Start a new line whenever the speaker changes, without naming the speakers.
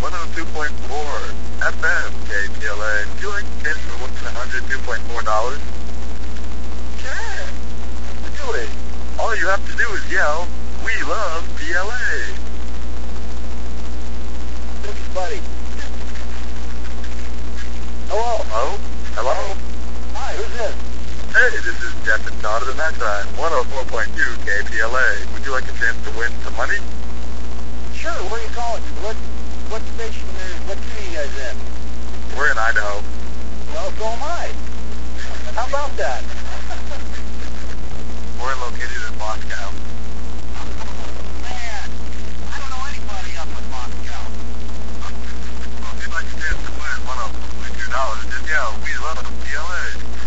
102.4 FM KPLA. Would you like to chance to win $102.4? Sure. Do it. All you have to do is yell, "We love PLA."
Thanks, buddy. Hello?
Hello? Hello?
Hi, who's this?
Hey, this is Jeff and Todd of the Night Time, 104.2 KPLA. Would you like a chance to win some money?
Sure, where are you calling? What station what city are you guys in?
We're in Idaho.
Well, so am I. How about that?
We're located in Moscow.
Man, I don't know anybody up in Moscow.
Well, if you'd like a chance to win $102, just yell, "We love PLA."